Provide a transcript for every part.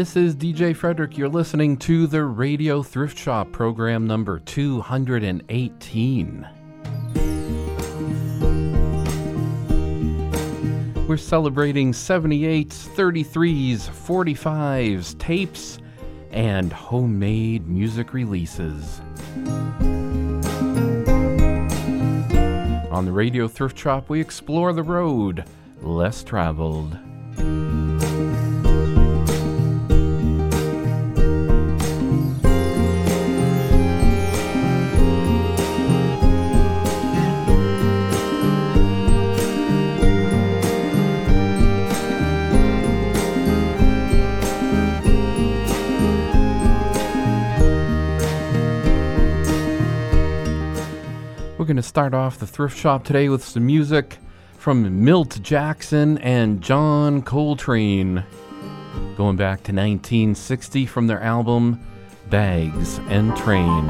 this is DJ Frederick. You're listening to the Radio Thrift Shop, program number 218. We're celebrating 78s, 33s, 45s, tapes, and homemade music releases. On the Radio Thrift Shop, we explore the road less traveled. We're going to start off the thrift shop today with some music from Milt Jackson and John Coltrane, going back to 1960 from their album Bags and Train.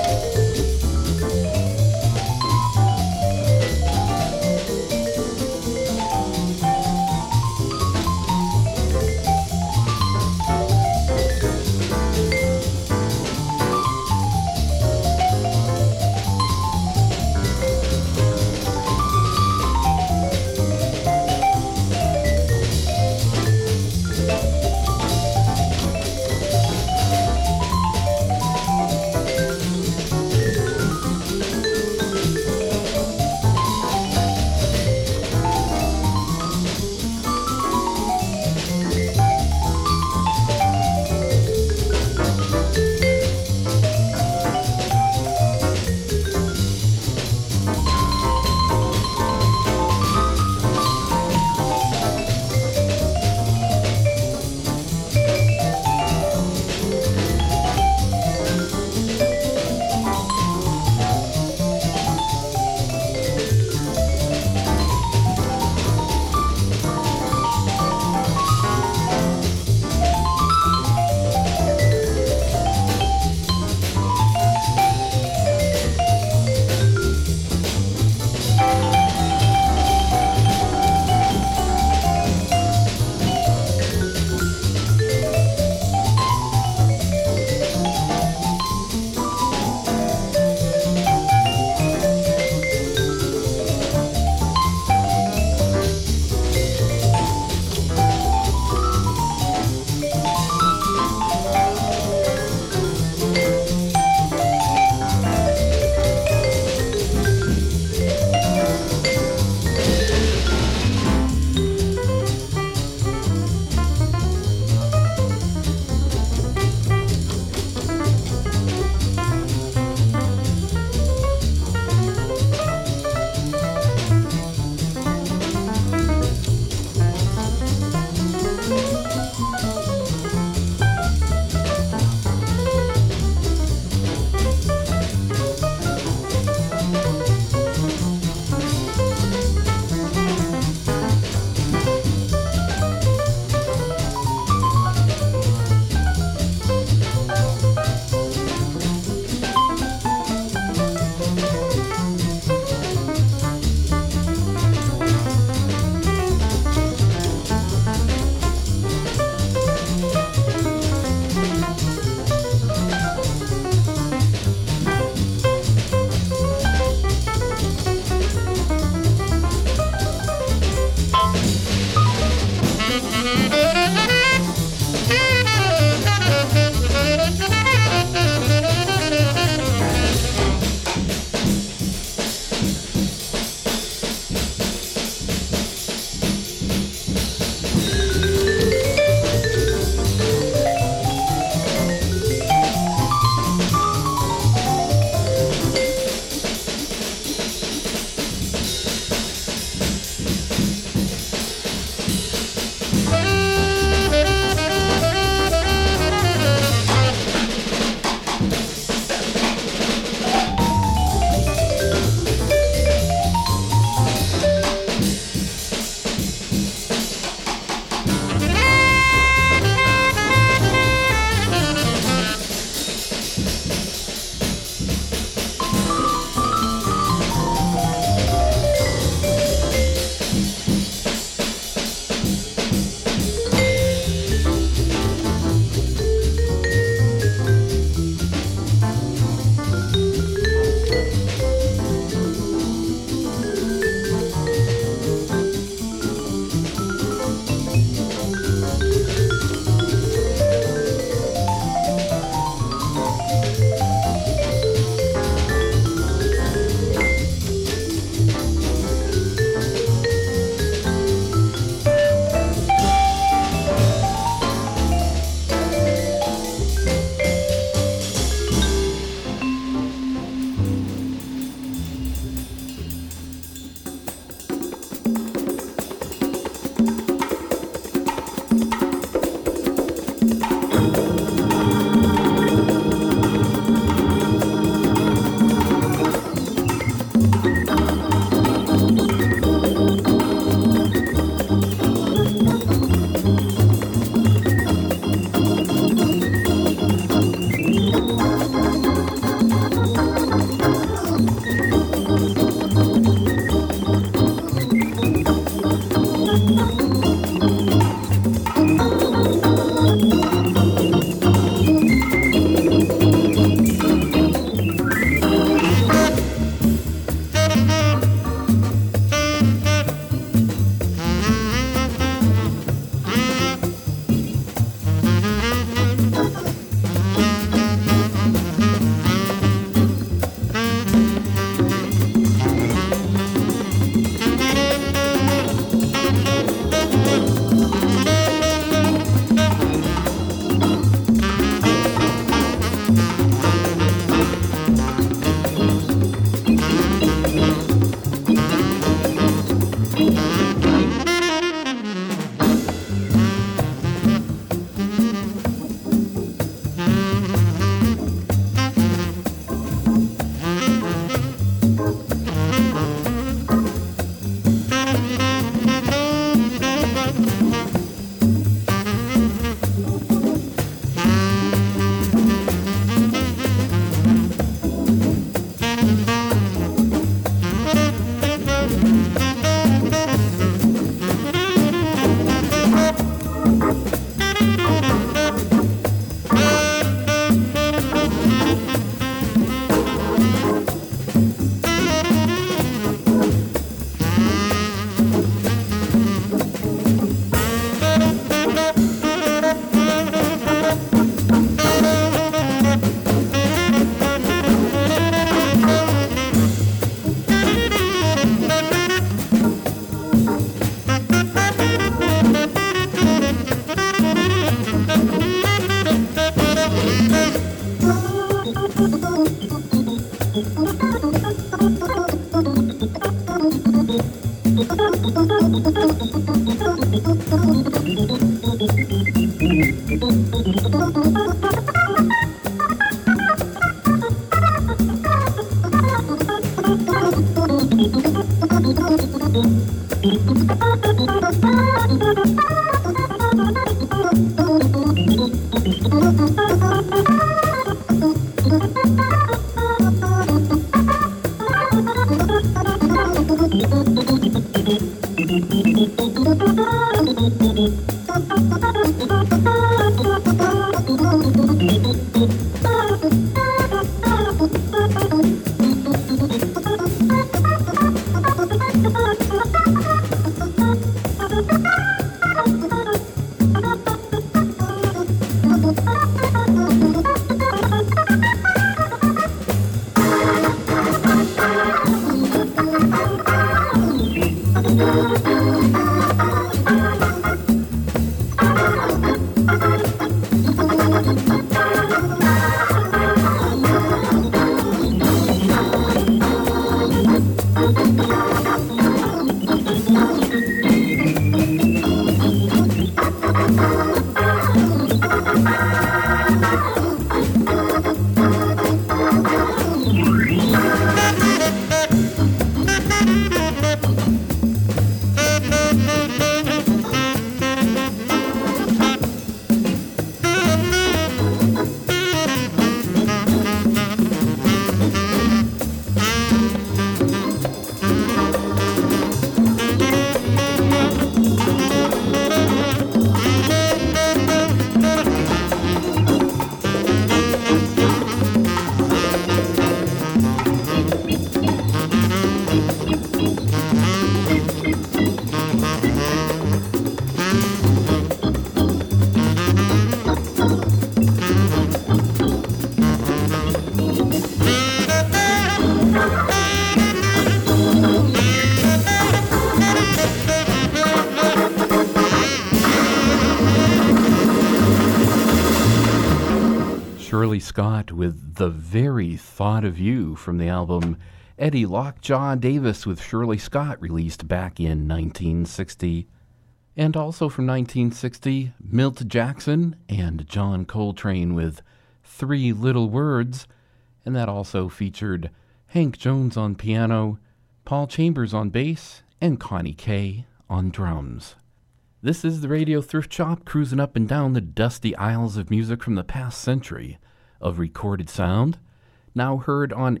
Shirley Scott with The Very Thought of You from the album Eddie Lockjaw Davis with Shirley Scott, released back in 1960. And also from 1960, Milt Jackson and John Coltrane with Three Little Words, and that also featured Hank Jones on piano, Paul Chambers on bass, and Connie Kay on drums. This is the Radio Thrift Shop, cruising up and down the dusty aisles of music from the past century of recorded sound, now heard on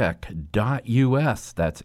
aircheck.us. That's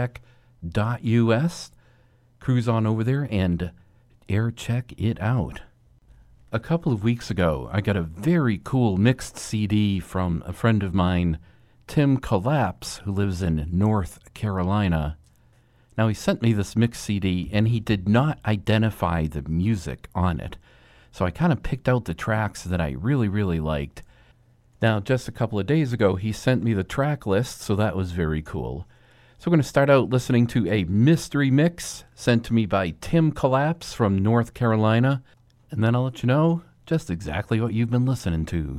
aircheck.us. Cruise on over there and aircheck it out. A couple of weeks ago, I got a very cool mixed CD from a friend of mine, Tim Collapse, who lives in North Carolina. Now, he sent me this mix CD, and he did not identify the music on it. So I kind of picked out the tracks that I really, really liked. Now, just a couple of days ago, he sent me the track list, so that was very cool. So we're going to start out listening to a mystery mix sent to me by Tim Collapse from North Carolina, and then I'll let you know just exactly what you've been listening to.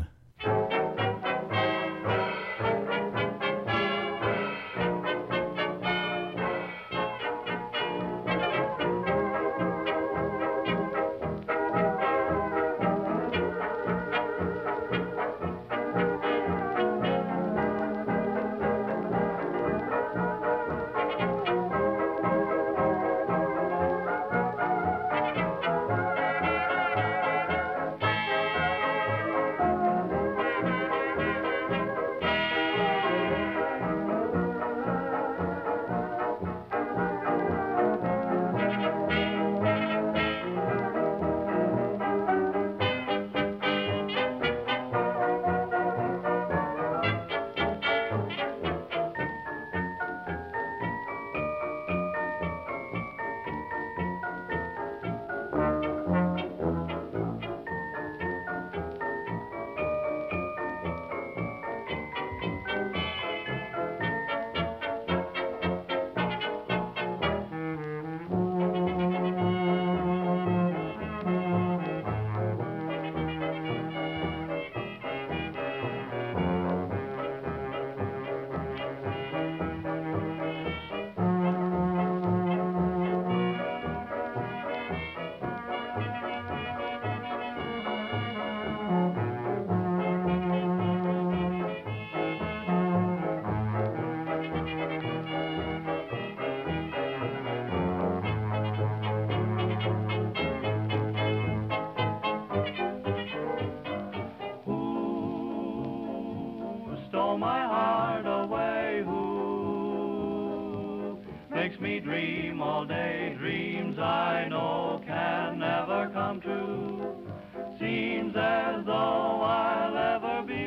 me dream all day, dreams I know can never come true. Seems as though I'll ever be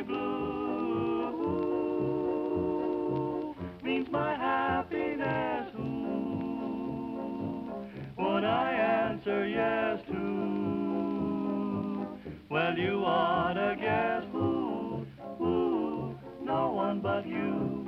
blue. Means my happiness, who would I answer yes to? Well, you ought to guess who, no one but you.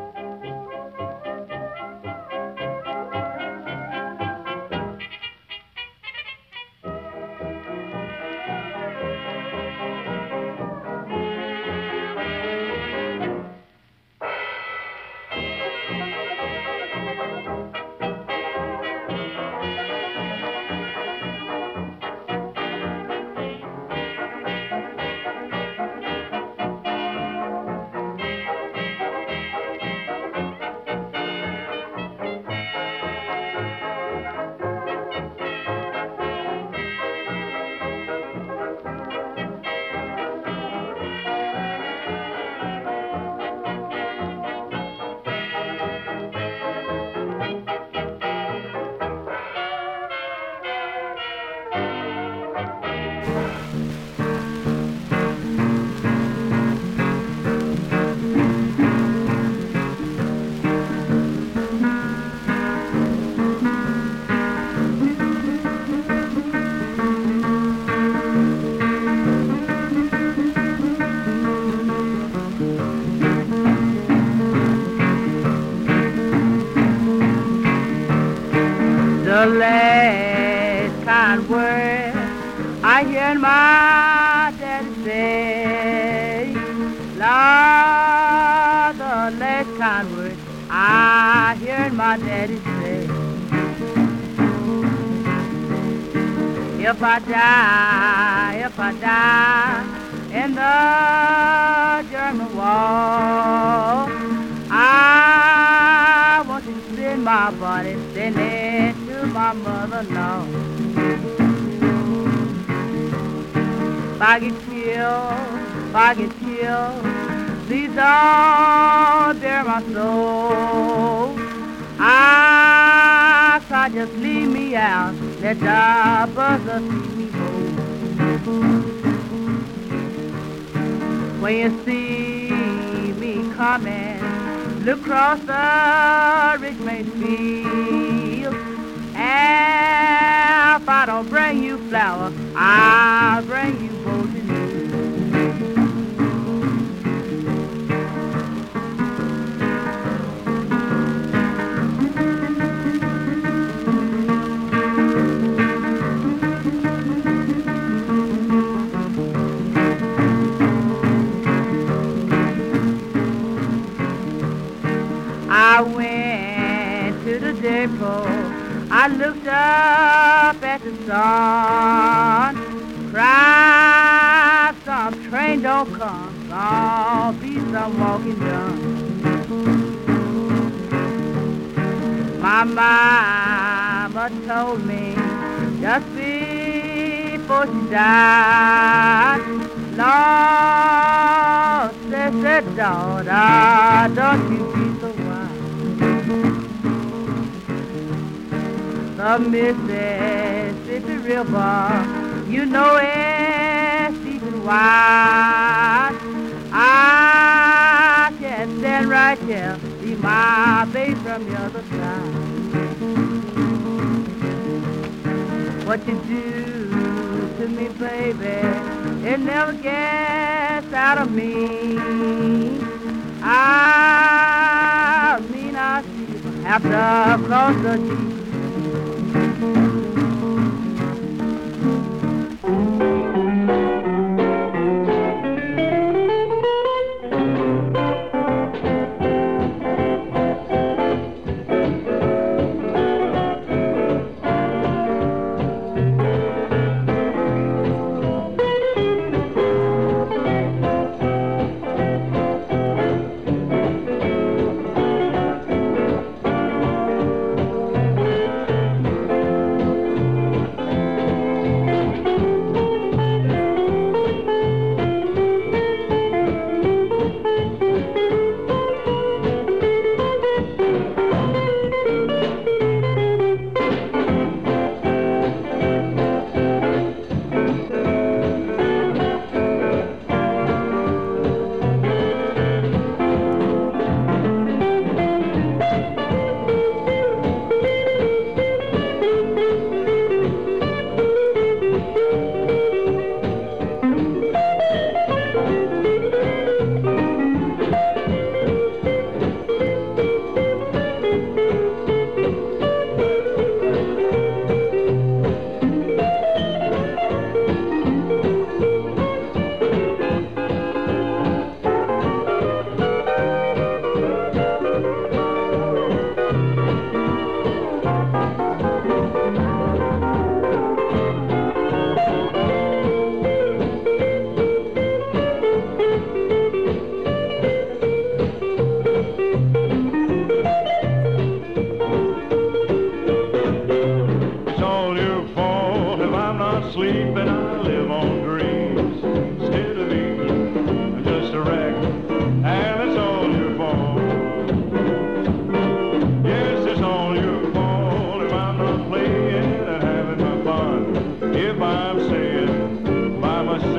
The last kind word I hear my daddy say, Lord, the last kind word I hear my daddy say. If I die in the German war, I want to send my body sending to my mother-in-law. If I get killed, please don't bear my soul. I cry, just leave me out, let the buzzer see me home. When you see me coming, look across the Richmond field. And if I don't bring you flowers, I'll bring you both in you. I went to the depot, I looked up at the sun, cried, some train don't come, some be some walking done. My mama told me just before she died, Lord, said daughter, don't you be so wild. The Mississippi River, you know it's deep and wide. I can stand right here, see my baby from the other side. What you do to me, baby, it never gets out of me. I mean, I see you have to cross the deep.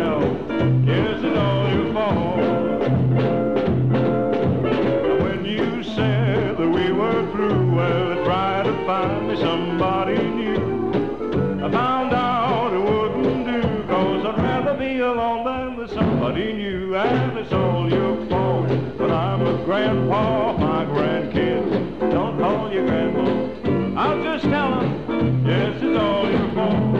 myself, yes, it's all your fault. When you said that we were through, well, I tried to find me somebody new. I found out it wouldn't do, 'cause I'd rather be alone than with somebody new. And it's all your fault, but I'm a grandpa, my grandkids don't call you grandma. I'll just tell them, yes, it's all your fault.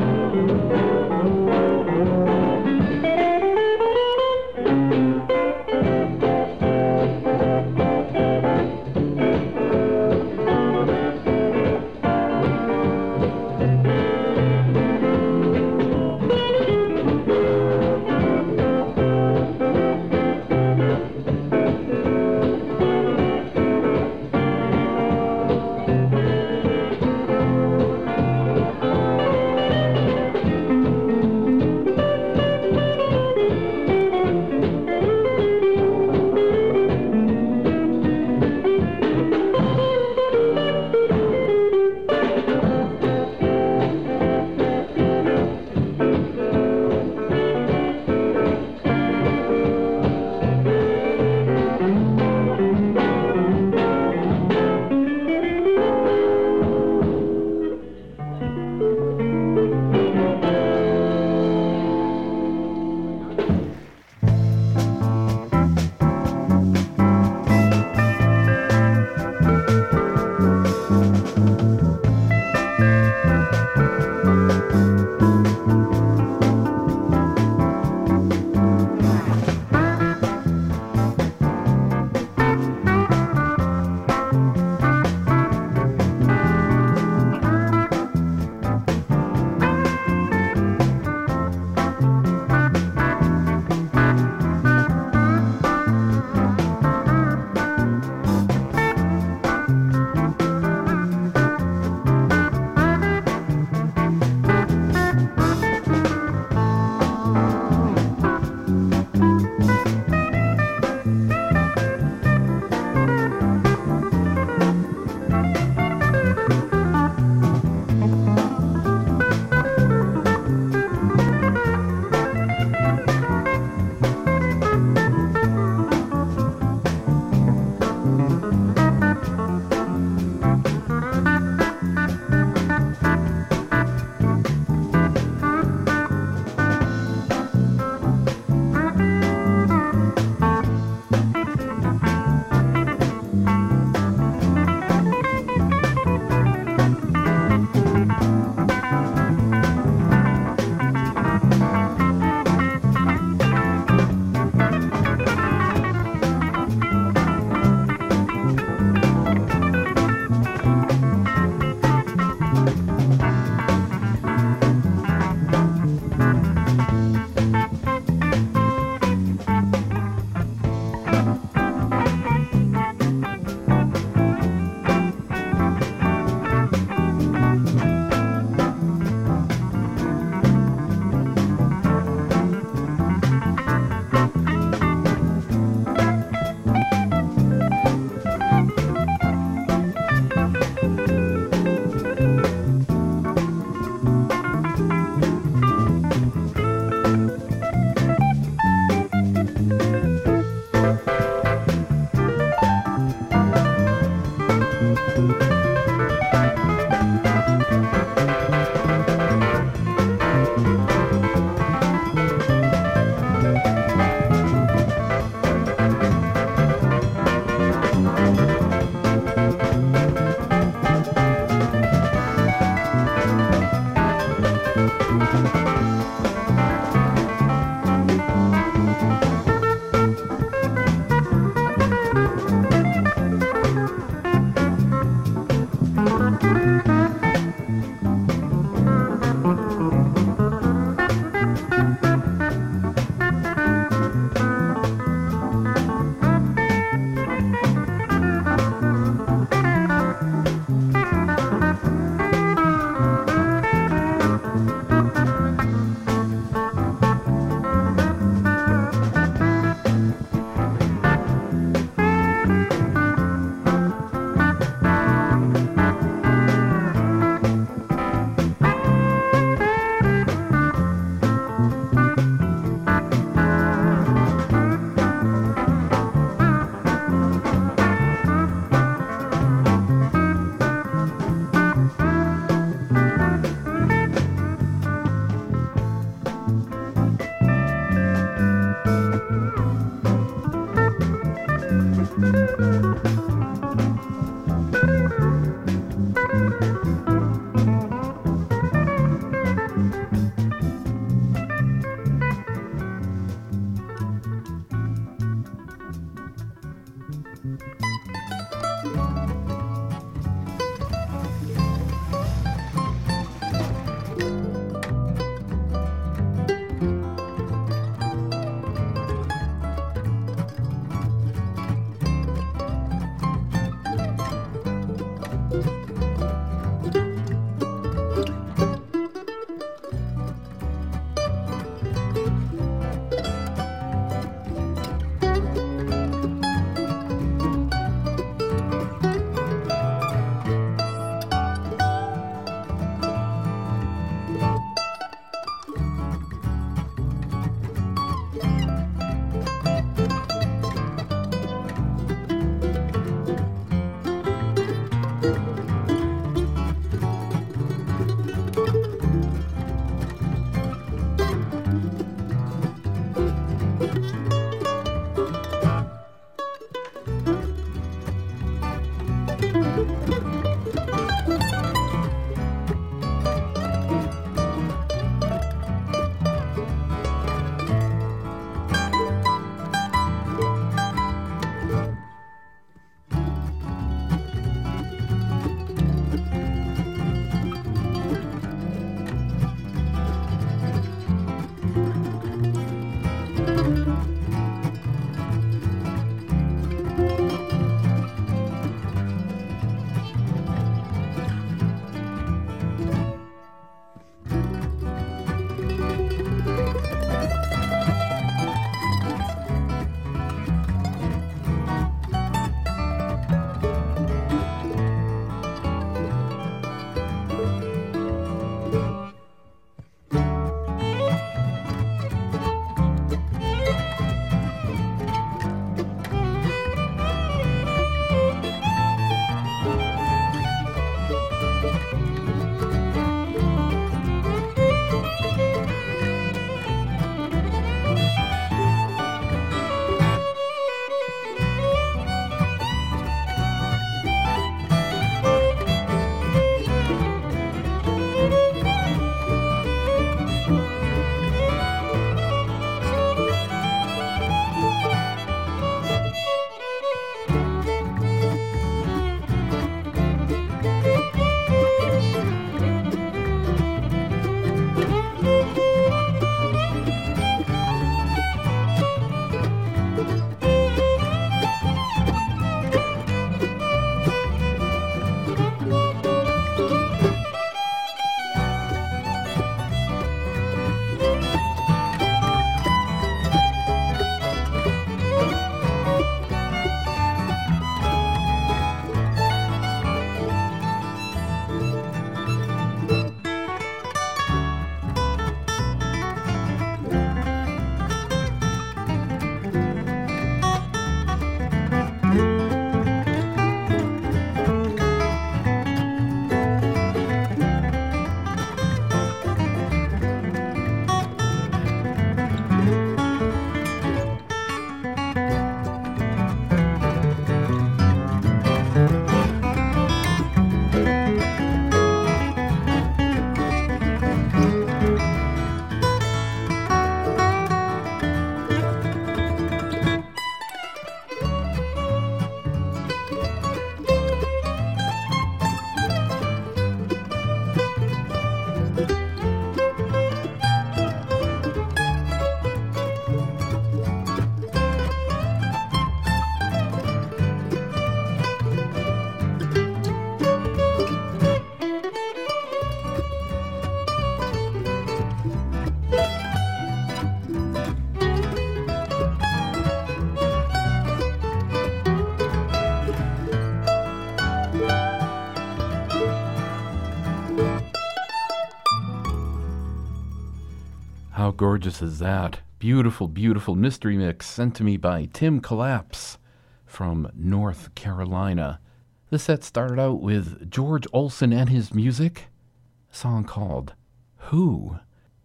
How gorgeous is that? Beautiful, beautiful mystery mix sent to me by Tim Collapse from North Carolina. The set started out with George Olsen and his music, a song called Who?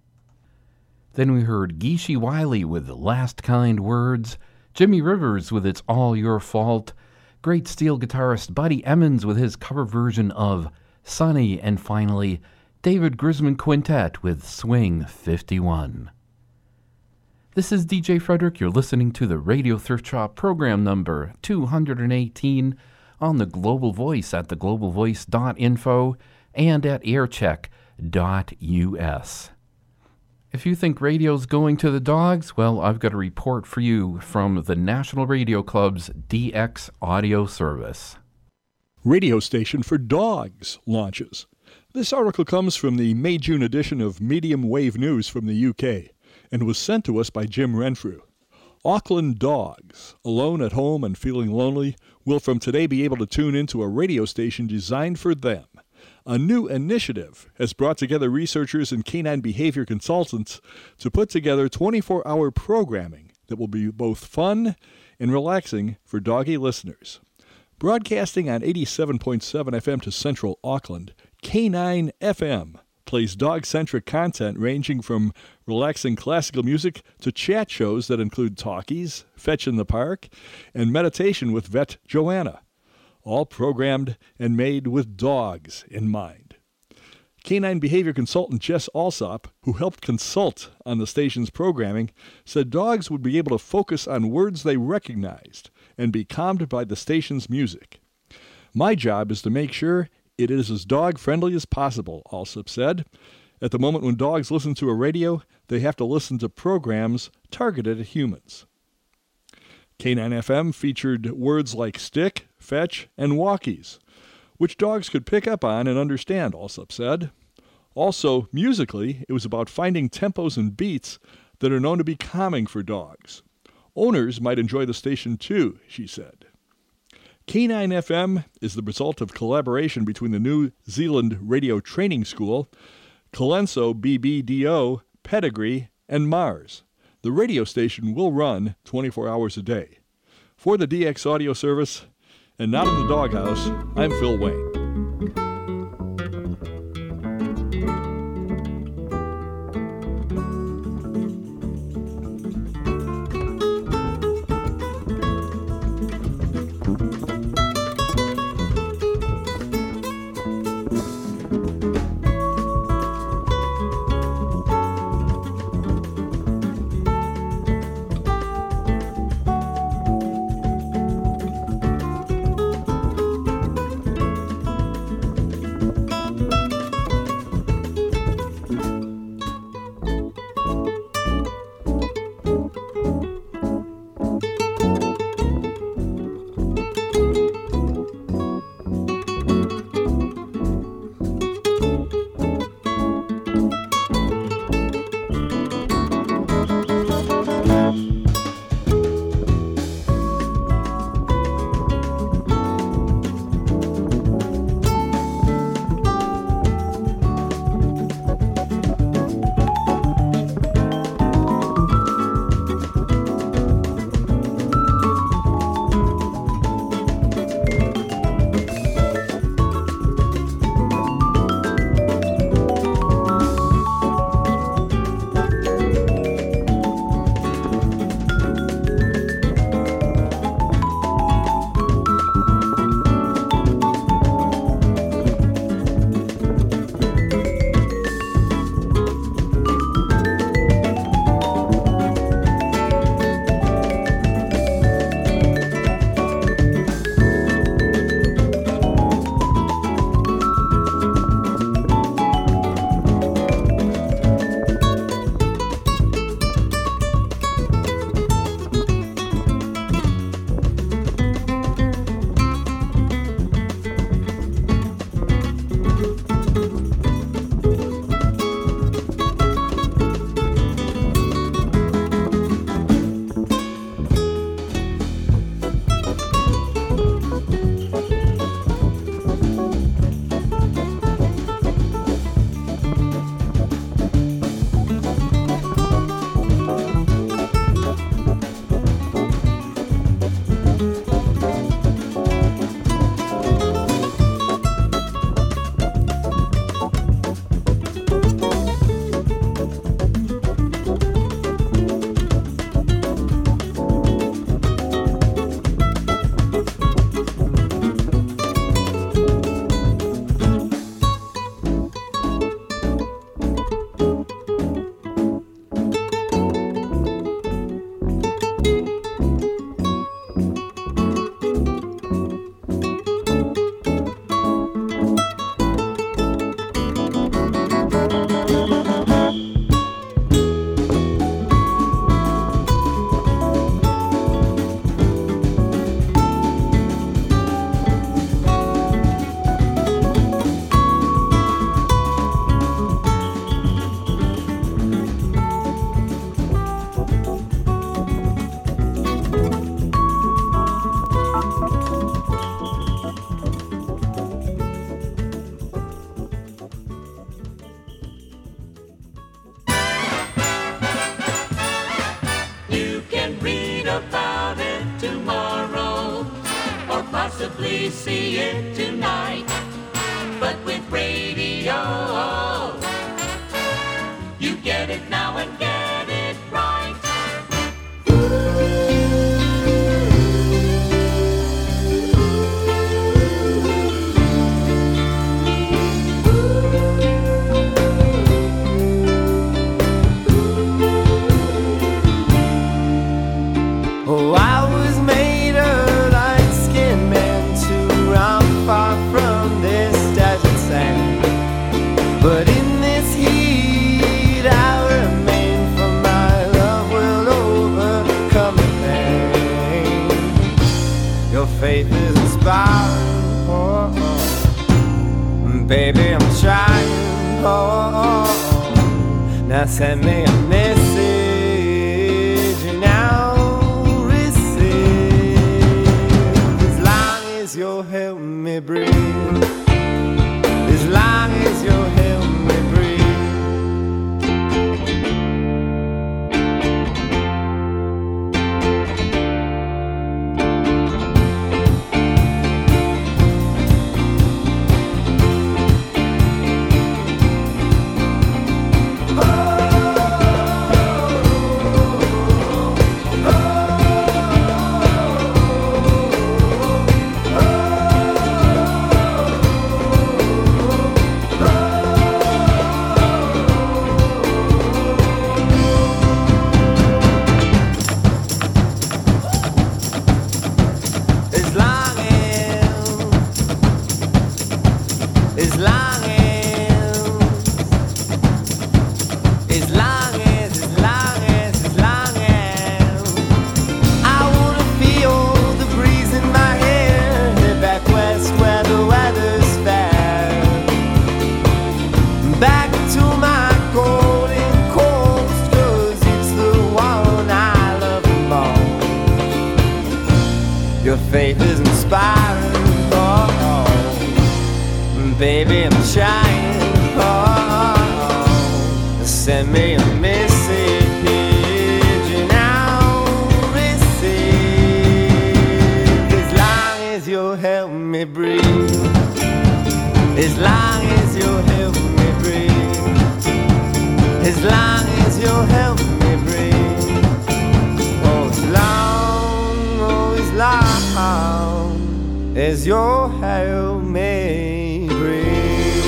Then we heard Geeshie Wiley with Last Kind Words, Jimmy Rivers with It's All Your Fault, great steel guitarist Buddy Emmons with his cover version of Sunny, and finally, David Grisman Quintet with Swing 51. This is DJ Frederick. You're listening to the Radio Thrift Shop program number 218 on the Global Voice at theglobalvoice.info and at aircheck.us. If you think radio's going to the dogs, well, I've got a report for you from the National Radio Club's DX audio service. Radio station for dogs launches. This article comes from the May-June edition of Medium Wave News from the UK and was sent to us by Jim Renfrew. Auckland dogs, alone at home and feeling lonely, will from today be able to tune into a radio station designed for them. A new initiative has brought together researchers and canine behavior consultants to put together 24-hour programming that will be both fun and relaxing for doggy listeners. Broadcasting on 87.7 FM to Central Auckland, K9 FM plays dog-centric content ranging from relaxing classical music to chat shows that include talkies, Fetch in the Park, and meditation with Vet Joanna, all programmed and made with dogs in mind. Canine behavior consultant Jess Alsop, who helped consult on the station's programming, said dogs would be able to focus on words they recognized and be calmed by the station's music. My job is to make sure it is as dog-friendly as possible, Alsop said. At the moment when dogs listen to a radio, they have to listen to programs targeted at humans. K9 FM featured words like stick, fetch, and walkies, which dogs could pick up on and understand, Alsop said. Also, musically, it was about finding tempos and beats that are known to be calming for dogs. Owners might enjoy the station too, she said. K9 FM is the result of collaboration between the New Zealand Radio Training School, Colenso BBDO, Pedigree, and Mars. The radio station will run 24 hours a day. For the DX audio service, and not in the doghouse, I'm Phil Wayne. about it tomorrow, or possibly see it tonight. But with radio, you get it now and get it right. Oh, I was made a light-skinned man to run far from this desert sand. But in this heat I remain, for my love will overcome the pain. Your faith is inspiring, oh, oh. Baby, I'm trying, oh, oh. Now send me a message and I'll receive, as long as you'll help me breathe, as long as you'll help me breathe. Faith is inspiring, oh, oh. Baby, I'm trying, oh, oh. Send me a message and I'll receive, as long as you'll help me breathe, as long as you'll help me breathe, as long as you'll help me breathe, oh, as long, oh, as long as you'll help me breathe.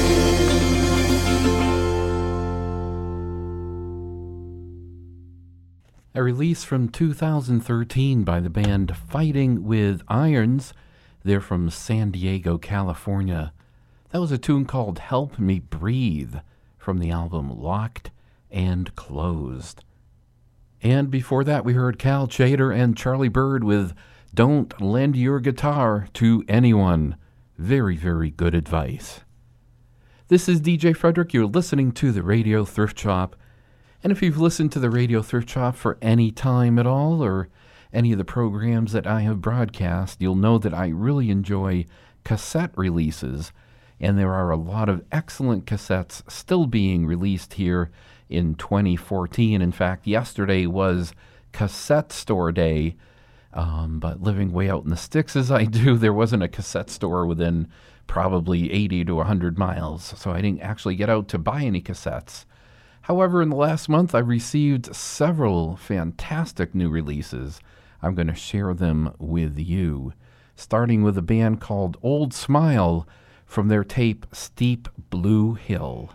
A release from 2013 by the band Fighting with Irons. They're from San Diego, California. That was a tune called Help Me Breathe from the album Locked and Closed. And before that, we heard Cal Tjader and Charlie Bird with Don't Lend Your Guitar to Anyone. Very, very good advice. This is DJ Frederick. You're listening to the Radio Thrift Shop. And if you've listened to the Radio Thrift Shop for any time at all, or any of the programs that I have broadcast, you'll know that I really enjoy cassette releases. And there are a lot of excellent cassettes still being released here in 2014. In fact, yesterday was Cassette Store Day. But living way out in the sticks as I do, there wasn't a cassette store within probably 80 to 100 miles, so I didn't actually get out to buy any cassettes. However, in the last month, I received several fantastic new releases. I'm going to share them with you, starting with a band called Old Smile from their tape Steep Blue Hill.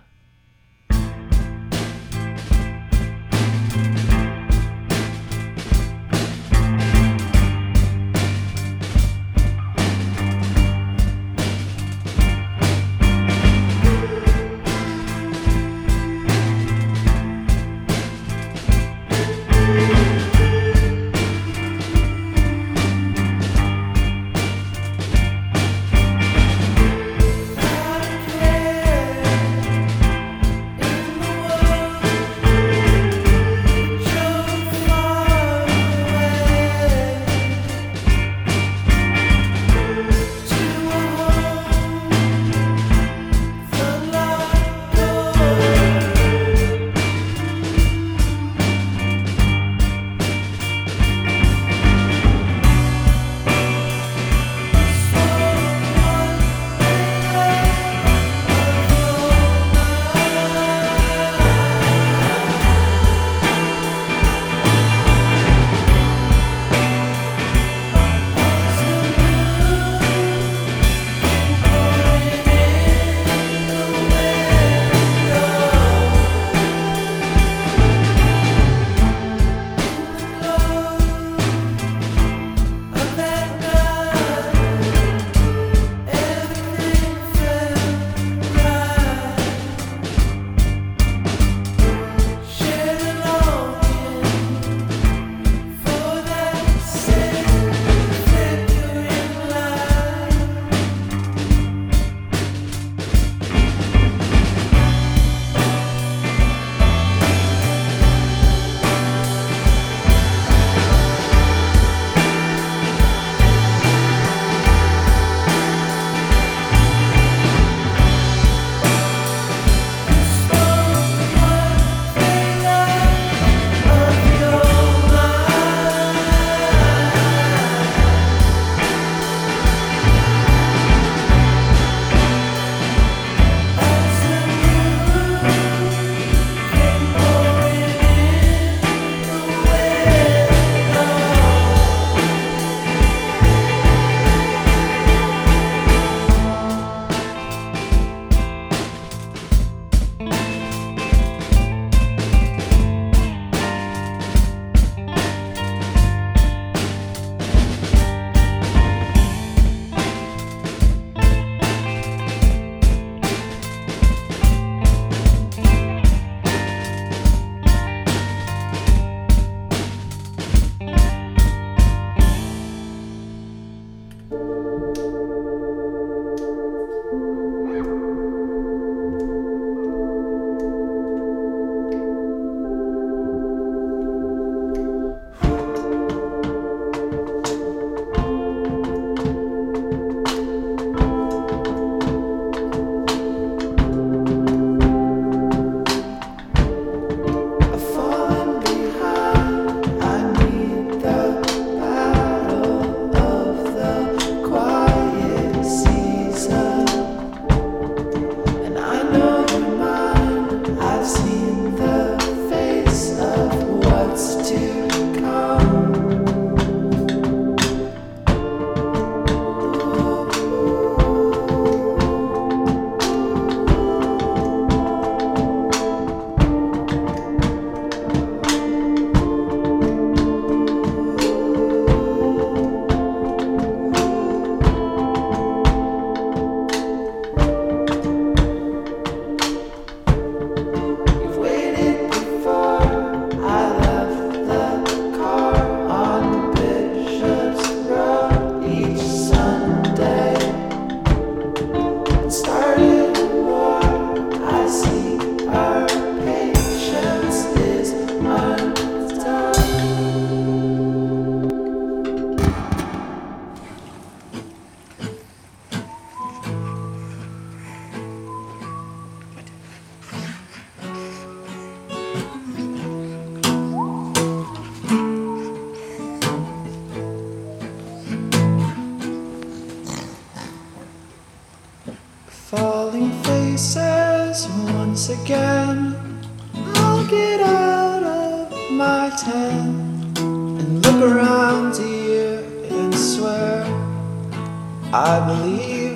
again. I'll get out of my tent and look around here and swear I believe.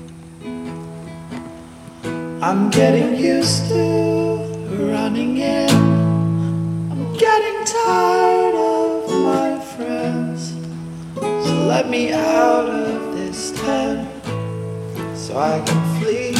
I'm getting used to running in. I'm getting tired of my friends. So let me out of this tent so I can flee.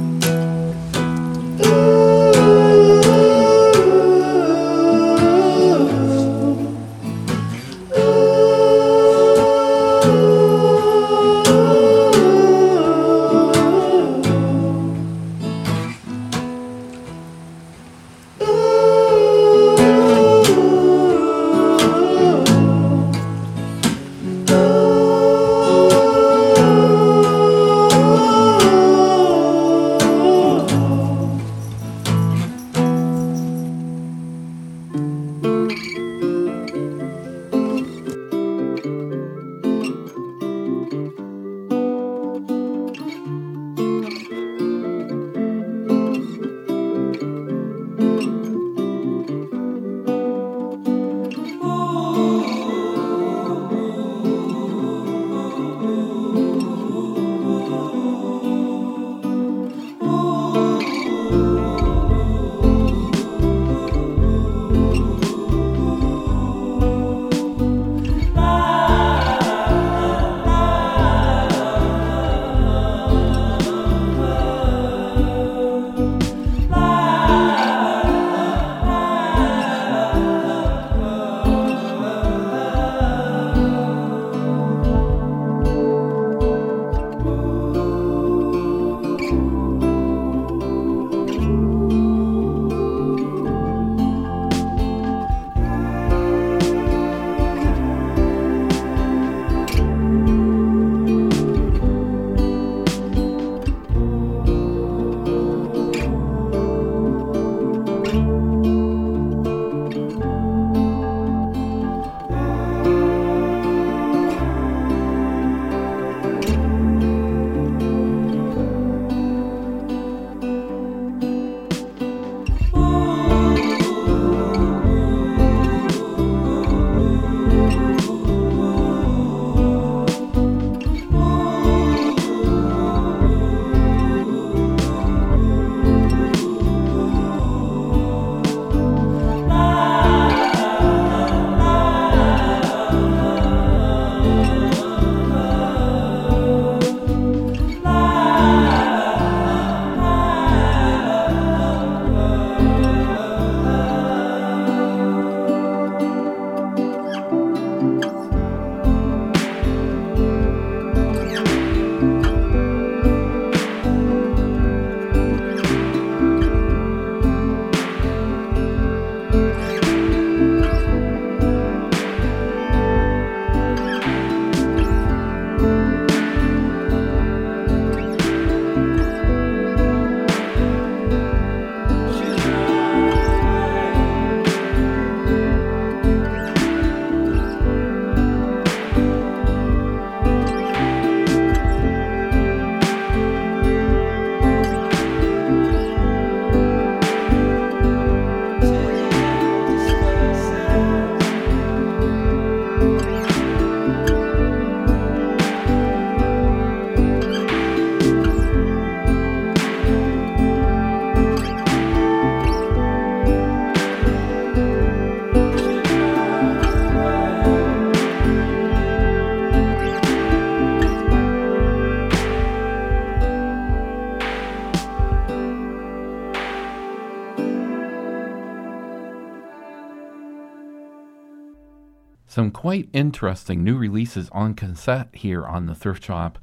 Some quite interesting new releases on cassette here on the Thrift Shop.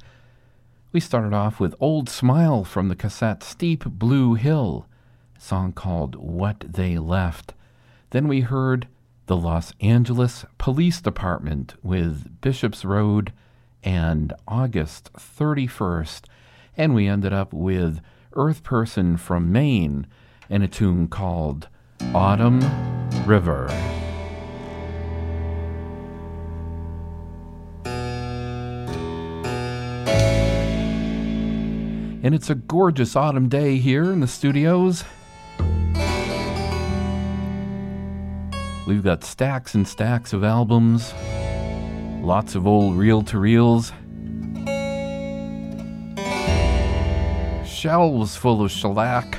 We started off with Old Smile from the cassette Steep Blue Hill, a song called What They Left. Then we heard the Los Angeles Police Department with Bishop's Road and August 31st. And we ended up with Earth Person from Maine and a tune called Autumn River. And it's a gorgeous autumn day here in the studios. We've got stacks and stacks of albums, lots of old reel-to-reels, shelves full of shellac.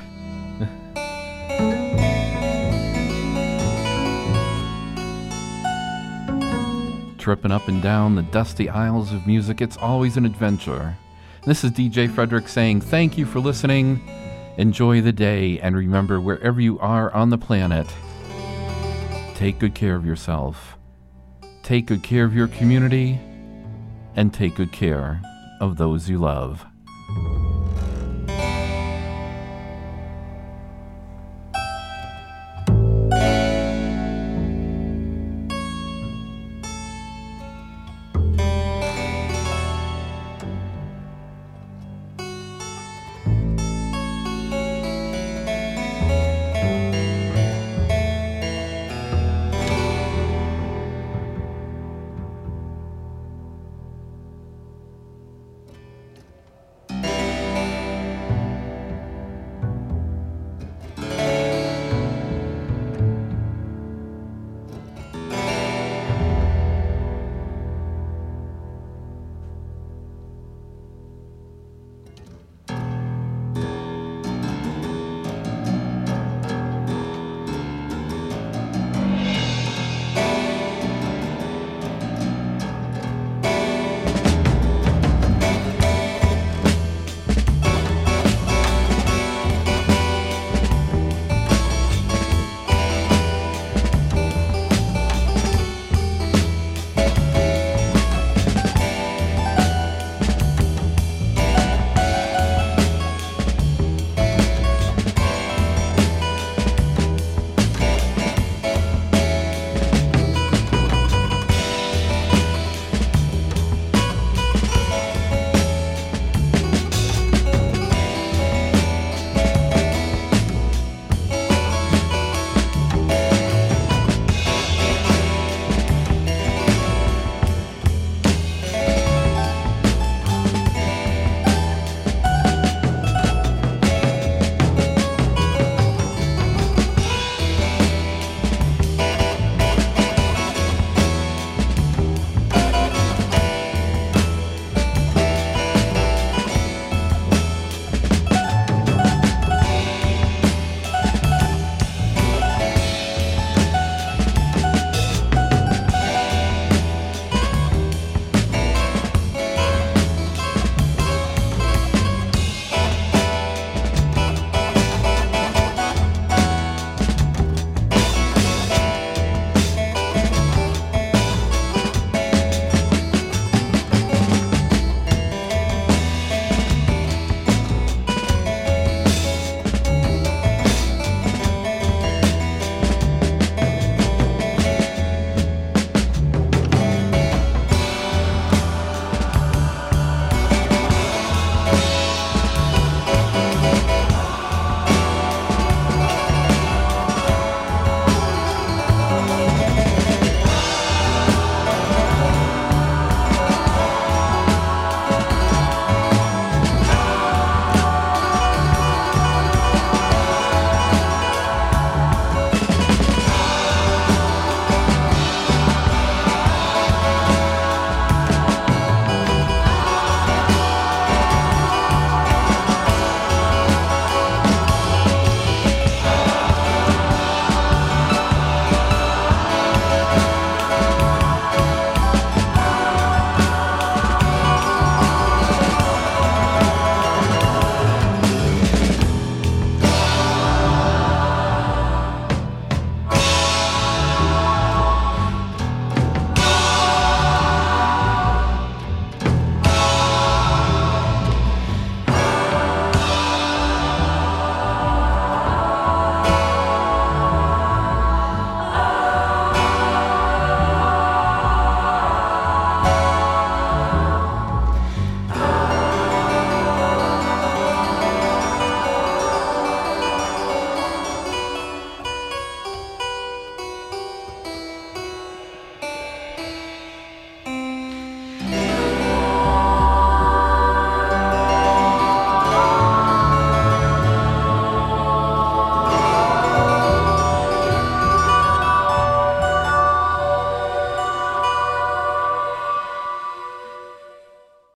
Tripping up and down the dusty aisles of music, it's always an adventure. This is DJ Frederick saying thank you for listening, enjoy the day, and remember, wherever you are on the planet, take good care of yourself, take good care of your community, and take good care of those you love.